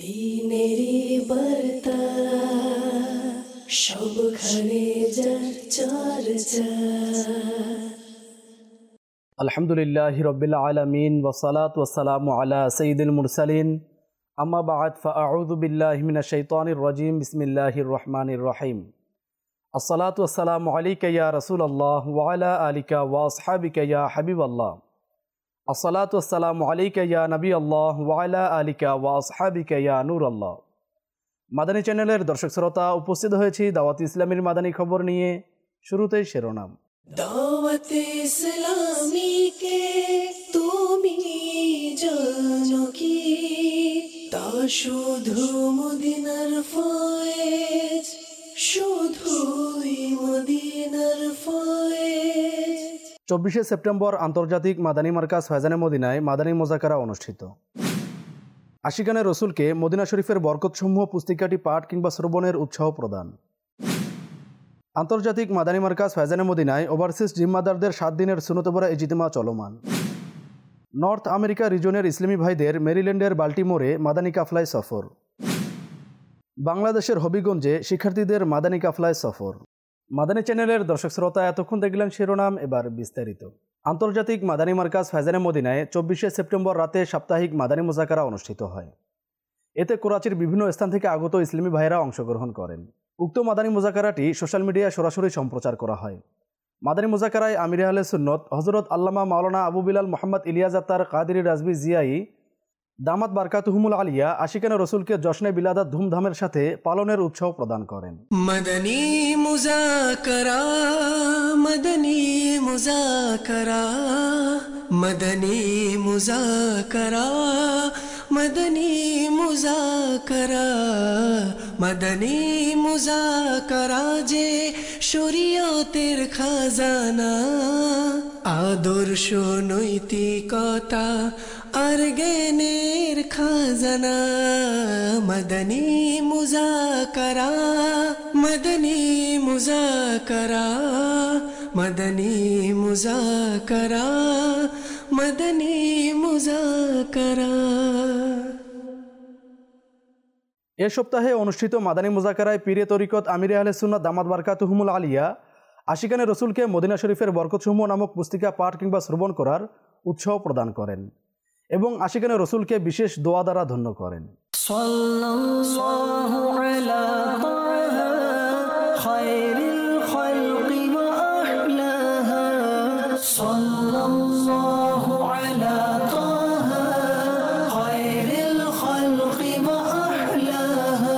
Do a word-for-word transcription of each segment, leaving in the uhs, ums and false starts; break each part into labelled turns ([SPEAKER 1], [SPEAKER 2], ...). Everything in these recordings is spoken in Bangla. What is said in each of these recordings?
[SPEAKER 1] দিনেরি বার্তা সবখানে যার চর্চা।
[SPEAKER 2] আলহামদুলিল্লাহি রাব্বিল আলামিন ওয়াসসালাতু ওয়াসসালামু আলা সাইয়্যিদিল মুরসালিন আম্মা বা'দ ফাআউযু বিল্লাহি মিনাশ শাইতানির রাজীম বিসমিল্লাহির রহমানির রহিম। আসসালাতু ওয়াসসালামু আলাইকা ইয়া রাসূলুল্লাহ ওয়া আলা আলিকা ওয়া আসহাবিকা ইয়া হাবিবাল্লাহ। আসসালাতু ওয়াসসালামু আলাইকা ইয়া নবিয়াল্লাহ ওয়া আলা আলিকা ওয়া আসহাবিকা ইয়া নূরাল্লাহ। মাদানী চ্যানেলের দর্শক শ্রোতা, উপস্থিত হয়েছি দাওয়াত ইসলামীর মাদানী খবর নিয়ে। শুরুতেই শিরোনাম।
[SPEAKER 1] দাওয়াত ইসলামী কে তুমি জানো কি, তা শুধু মদিনার ফয়েজ, শুধুই মদিনার ফয়েজ।
[SPEAKER 2] চব্বিশে সেপ্টেম্বর আন্তর্জাতিক মাদানী মার্কাজ ফয়জানে মদিনায় মাদানী মোজাকারা অনুষ্ঠিত। আশিকানে রসুলকে মদিনা শরীফের বরকতসমূহ পুস্তিকাটি পাঠ কিংবা শ্রবণের উৎসাহ প্রদান। আন্তর্জাতিক মাদানী মার্কাজ ফয়জানে মদিনায় ওভারসিজ জিম্মাদারদের সাত দিনের সুন্নতবরা ইজতিমা চলমান। নর্থ আমেরিকা রিজনের ইসলামী ভাইদের মেরিল্যান্ডের বাল্টিমোরে মাদানী কাফলায় সফর। বাংলাদেশের হবিগঞ্জে শিক্ষার্থীদের মাদানী কাফলায় সফর। মাদানী চ্যানেলের দর্শক শ্রোতা, এতক্ষণ দেখলেন শিরোনাম, এবার বিস্তারিত। আন্তর্জাতিক মাদানী মার্কাজ ফয়জানে মদিনায় চব্বিশে সেপ্টেম্বর রাতে সাপ্তাহিক মাদানী মোজাকারা অনুষ্ঠিত হয়। এতে করাচির বিভিন্ন স্থান থেকে আগত ইসলামী ভাইয়েরা অংশগ্রহণ করেন। উক্ত মাদানী মোজাকারাটি সোশ্যাল মিডিয়ায় সরাসরি সম্প্রচার করা হয়। মাদানী মোজাকারায় আমির আহলে সুন্নত হযরত আল্লামা মাওলানা আবু বিলাল মোহাম্মদ ইলিয়াস আত্তার কাদেরী রাজভী জিয়াই দামাত বারকাতুহুমুল আলিয়া আশিকানে রসুলকে জশ্নে বিলাদাত ধুমধামের সাথে পালনের উৎসাহ প্রদান করেন।
[SPEAKER 1] মাদানী মুজাকারা, মাদানী মুজাকারা, মাদানী মুজাকারা, মাদানী মুজাকারা, মাদানী মুজাকারা যে শরীয়তের খাজানা, আদর্শ নৈতিকতা আর জ্ঞানের খাজানা। মাদানী মুজাকারা, মাদানী মুজাকারা, মাদানী মুজাকারা, মাদানী মুজাকারা।
[SPEAKER 2] এ সপ্তাহে অনুষ্ঠিত মাদানী মোজাকারায় পীরে তরিকত আমির আহলে সুন্নাত দামাত বারকাতুহুমুল আলিয়া আশিকানে রসুলকে মদিনা শরীফের বরকতসমূহ নামক পুস্তিকা পাঠ কিংবা শ্রবণ করার উৎসাহ প্রদান করেন এবং আশিকানে রসুলকে বিশেষ দোয়া দ্বারা ধন্য করেন।
[SPEAKER 1] সাল্লাল্লাহু আলা তাহা খায়রিল খালকি ওয়া আহলাহা, সাল্লাল্লাহু আলা তাহা খায়রিল খালকি ওয়া আহলাহা,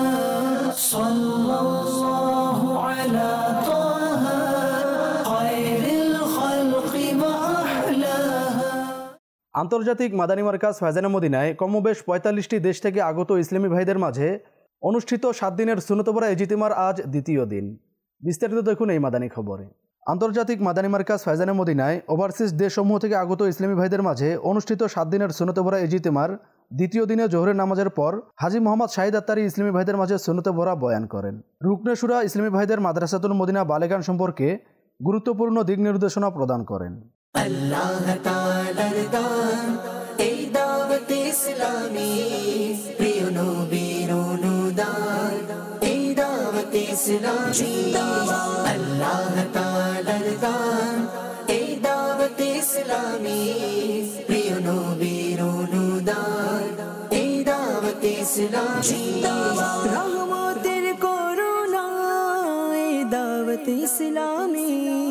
[SPEAKER 1] সাল্লাল্লাহু আলা তাহা খায়রিল খালকি ওয়া আহলাহা।
[SPEAKER 2] আন্তর্জাতিক মাদানী মার্কাজ ফয়জানে মদিনায় কমবেশ পঁয়তাল্লিশটি দেশ থেকে আগত ইসলামী ভাইদের মাঝে অনুষ্ঠিত সাত দিনের সুন্নতবরা ইজতিমার আজ দ্বিতীয় দিন। বিস্তারিত দেখুন এই মাদানী খবরে। আন্তর্জাতিক মাদানী মার্কাজ ফয়জানে মদিনায় ওভারসিজ দেশসমূহ থেকে আগত ইসলামী ভাইদের মাঝে অনুষ্ঠিত সাত দিনের সুন্নতবরা ইজতিমার দ্বিতীয় দিনে জোহরের নামাজের পর হাজী মোহাম্মদ শাহিদ আত্তারি ইসলামী ভাইদের মাঝে সুন্নতবরা বয়ান করেন। রুকনে শুরা ইসলামী ভাইদের মাদ্রাসাতুল মদিনা বালেগান সম্পর্কে গুরুত্বপূর্ণ দিক নির্দেশনা প্রদান করেন।
[SPEAKER 1] আল্লাহ তাআলার দান এই দাওয়াত ইসলামী, প্রিয় নবীর অনুদান এই দাওয়াত ইসলামী। আল্লাহ তাআলার দান এই দাওয়াত ইসলামী, প্রিয় নবীর অনুদান এই দাওয়াত ইসলামী। রহমতের করুণা এই দাওয়াত ইসলামী,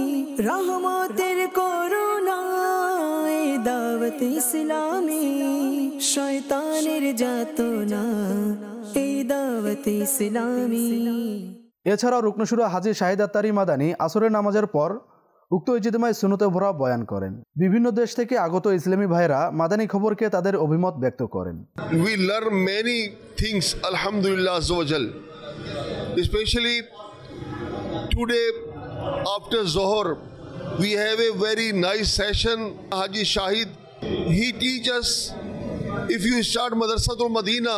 [SPEAKER 1] রহমতের করুণা এই দাওয়াত ইসলামী, শয়তানের যাতনা এই দাওয়াত ইসলামী।
[SPEAKER 2] এছাড়া রুকনে শুরা হাজী শাহিদ আত্তারি মাদানী আসরের নামাজের পর উক্ত ইজতিমায় সুন্নতে ভরা বয়ান করেন। বিভিন্ন দেশ থেকে আগত ইসলামী ভাইরা মাদানী খবরকে তাদের অভিমত ব্যক্ত করেন।
[SPEAKER 3] We learn many things, alhamdulillah azza wa jal. Especially today after Zohar we have a very nice session. Haji Shahid, he teach us, if you start Madrasatul Madina,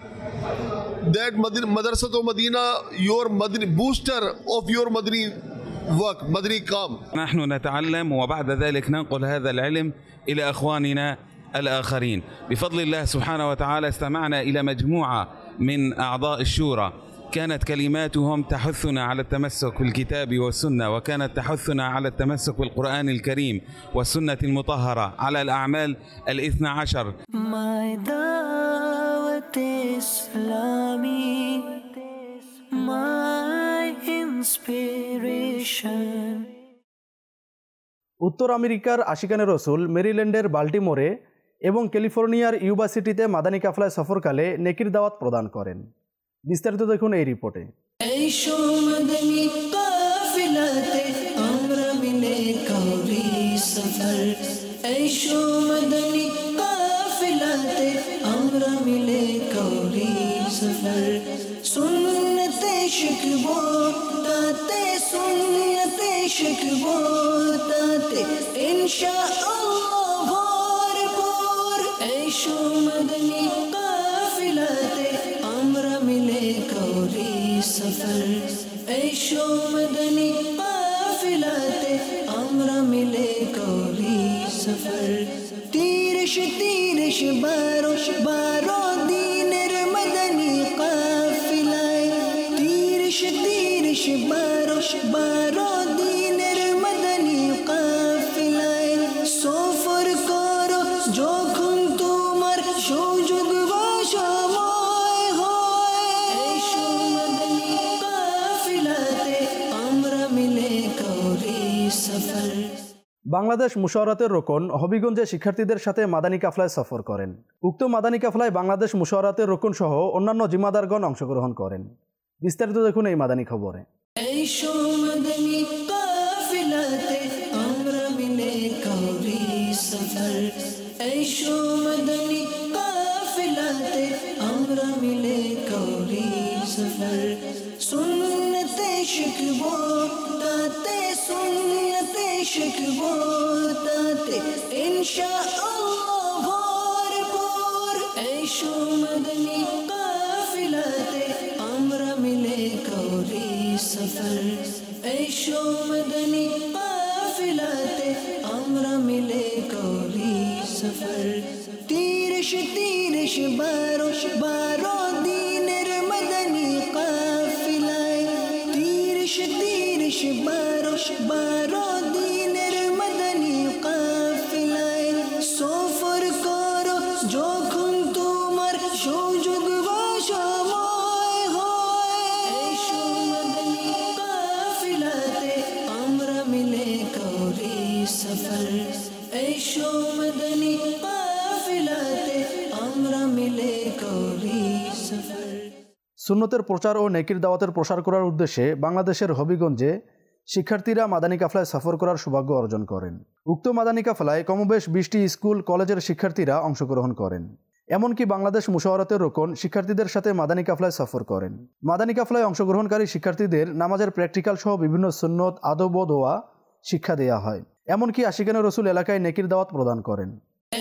[SPEAKER 3] that Madrasatul Madina, your Madani booster of your Madani work, Madani काम.
[SPEAKER 4] نحن نتعلم وبعد ذلك ننقل هذا العلم إلى أخواننا الآخرين. بفضل الله سبحانه وتعالى استمعنا إلى مجموعة من أعضاء الشورى كانت كلماتهم تحثنا على التمسك بالكتاب والسنة، وكانت تحثنا على التمسك بالقرآن الكريم والسنة المطهرة، على الأعمال الاثنى عشر.
[SPEAKER 2] উত্তর আমেরিকার আশিকানে রসুল মেরিল্যান্ডের বাল্টিমোরে এবং ক্যালিফোর্নিয়ার ইউবা সিটিতে মাদানী কাফলায় সফরকালে নেকির দাওয়াত প্রদান করেন। বিস্তারিত দেখুন এই রিপোর্টে।
[SPEAKER 5] सफर ऐशो मदनी काफिलाते अमरा मिले कौरी सफर तीरश तीरश बारो बारो दीनर मदनी काफिलाए तीरश तीरश बारो बारो दीनर मदनी काफिलाए सोफर करो जो खुन तुमर शोजुग
[SPEAKER 2] বাংলাদেশ মুশাওয়ারাতের রোকন হবিগঞ্জে শিক্ষার্থীদের সাথে মাদানী কাফলায় সফর করেন। উক্ত মাদানী কাফলায় বাংলাদেশ মুশাওয়ারাতের রোকন সহ অন্যান্য জিম্মাদারগণ অংশগ্রহণ করেন। বিস্তারিত দেখুন এই মাদানী খবরে।
[SPEAKER 5] तीरश तीरश बारो बारो दीनर मदनी काफिलाए तीरश तीरश बारो बारो दीनर मदनी काफिलाए सोफर करो जो खुन तुमर शोजुग वाशमाय होए ऐशो मदनी काफिलाते अमरा मिले कौरी सफर ऐशो मदनी
[SPEAKER 2] সুন্নতের প্রচার ও নেকির দাওয়াতের প্রসার করার উদ্দেশ্যে বাংলাদেশের হবিগঞ্জে শিক্ষার্থীরা মাদানী কাফলায় সফর করার সৌভাগ্য অর্জন করেন। উক্ত মাদানী কাফলায় কমবেশ বিশটি স্কুল কলেজের শিক্ষার্থীরা অংশগ্রহণ করেন। এমনকি বাংলাদেশ মুশাওয়ারাতের রোকন শিক্ষার্থীদের সাথে মাদানী কাফলায় সফর করেন। মাদানী কাফলায় অংশগ্রহণকারী শিক্ষার্থীদের নামাজের প্র্যাকটিক্যাল সহ বিভিন্ন সুন্নত আদব ও দোয়া শিক্ষা দেওয়া হয়। এমনকি আশিকানে রসুল এলাকায় নেকির দাওয়াত প্রদান করেন।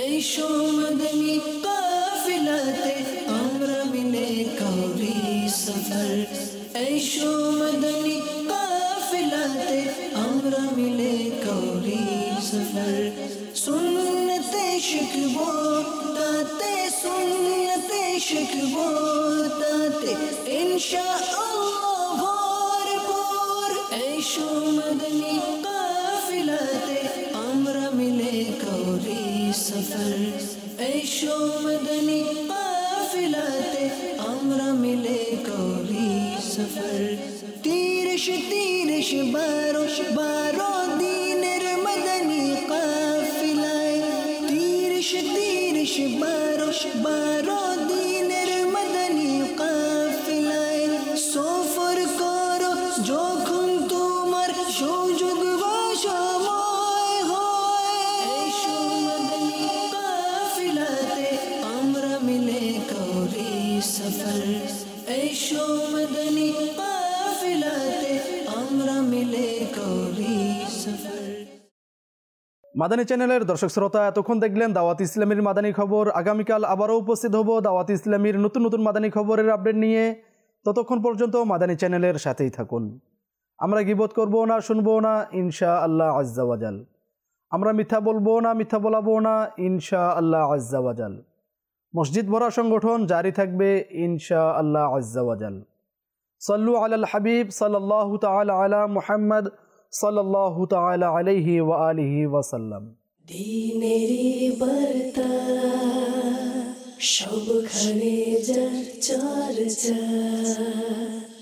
[SPEAKER 5] ऐशो मदनी काफिलाते अमरा मिले कौरी सफर सुन्नते शिकवो ताते सुन्नते शिकवो ताते इंशाअल्लाह भरपूर ऐशो मदनी काफिलाते अमरा मिले कौरी सफर ऐशो मदनी काफिलाते अमरा मिले कौरी सफर तीरश तीरश बारो बारो दीनर मदनी काफिलाए तीरश तीरश बारो बारो दीनर मदनी काफिलाए सोफर करो जो खुन तुमर शोजुग वाशमाय होए ऐशो मदनी काफिलाते अमरा मिले कौरी सफर ऐशो मदनी काफिलाते अमरा मिले कौरी सफर।
[SPEAKER 2] মাদানী চ্যানেলের দর্শক শ্রোতা এতক্ষণ দেখলেন দাওয়াত ইসলামীর মাদানী খবর। আগামীকাল আবারও উপস্থিত হব দাওয়াত ইসলামীর নতুন নতুন মাদানী খবরের আপডেট নিয়ে। ততক্ষণ পর্যন্ত মাদানী চ্যানেলের সাথেই থাকুন। আমরা গীবত করব না, শুনবো না, ইনশাআল্লাহ আজ্জা ওয়া জাল। আমরা মিথ্যা বলবো না, মিথ্যা বলাবো না ইনশাআল্লাহ আজ্জা ওয়াজাল। মসজিদ ভরা সংগঠন জারি থাকবে ইনশাআল্লাহ আজ্জা ওয়াজাল। সাল্লু আলাল হাবিব সাল্লাল্লাহু তাআলা আলা মুহাম্মদ সাল্লাল্লাহু তাআলা আলাইহি ওয়া আলিহি ওয়া সাল্লাম।
[SPEAKER 5] দিনেরি বার্তা সবখানে যার চর্চা।